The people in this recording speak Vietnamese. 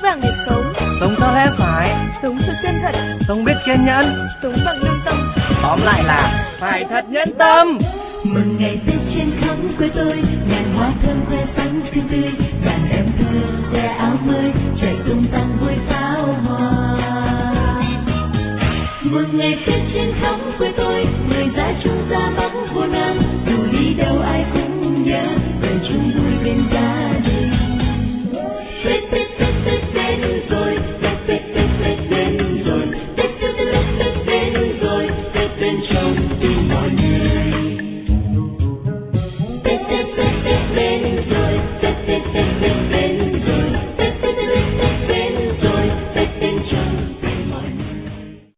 vàng để sống. Sống theo lẽ phải, Sống thật chân thật, sống biết kiên nhẫn, sống bằng lương tâm. tóm lại là phải thật nhẫn tâm. Mừng ngày Tết trên khắp quê tôi, ngàn hoa thơm khoe sắc xinh tươi, đàn em thơ khoe áo mới, chạy tung tăng vui pháo hoa. Mừng ngày Tết trên khắp quê tôi, người ra chúng ta bao